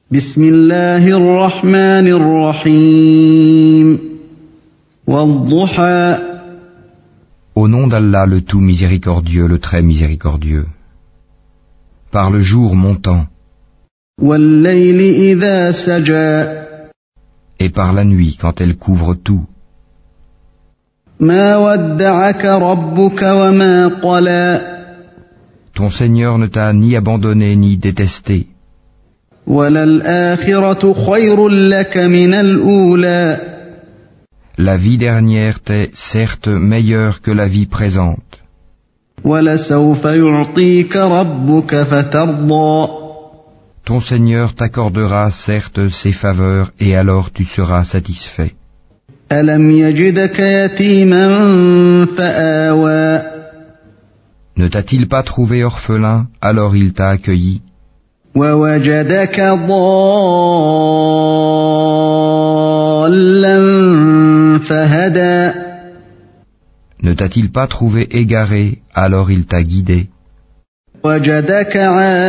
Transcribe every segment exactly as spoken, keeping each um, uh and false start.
بسم الله الرحمن الرحيم والضحى. Au nom d'Allah le tout miséricordieux, le très miséricordieux. Par le jour montant. والليل إذا سجى. Et par la nuit quand elle couvre tout. ما ودعك ربك وما قلى. Ton Seigneur ne t'a ni abandonné ni détesté. وَلَلْآخِرَةُ خَيْرٌ لَكَ مِنَ الْأُولَى. La vie dernière t'est certes meilleure que la vie présente. وَلَسَوْفَ يُعْطِيكَ رَبُّكَ فَتَرْضَى. Ton Seigneur t'accordera certes ses faveurs et alors tu seras satisfait. أَلَمْ يَجِدْكَ يَتِيمًا فَآوَى. Ne t'a-t-il pas trouvé orphelin, alors il t'a accueilli? وَوَجَدَكَ ضَالًّا فَهَدَى. Ne t'a-t-il pas trouvé égaré, alors il t'a guidé? وَوَجَدَكَ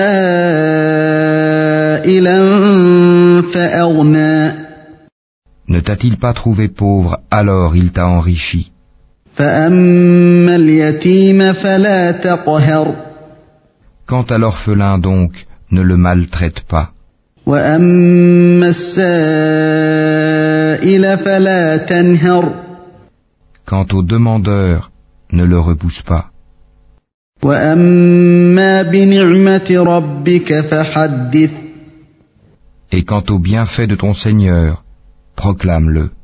عَائِلًا فَأَغْنَى. Ne t'a-t-il pas trouvé pauvre, alors il t'a enrichi? فَأَمَّا الْيَتِيمَ فَلَا تَقْهَرْ. Quant à l'orphelin donc, ne le maltraite pas. وَأَمَّا السَّائِلَ فَلَا تَنْهَرْ. Quant au demandeur, ne le repousse pas. وَأَمَّا بِنِعْمَةِ رَبِّكَ فَحَدِّثْ. Et quant au bienfait de ton Seigneur, proclame-le.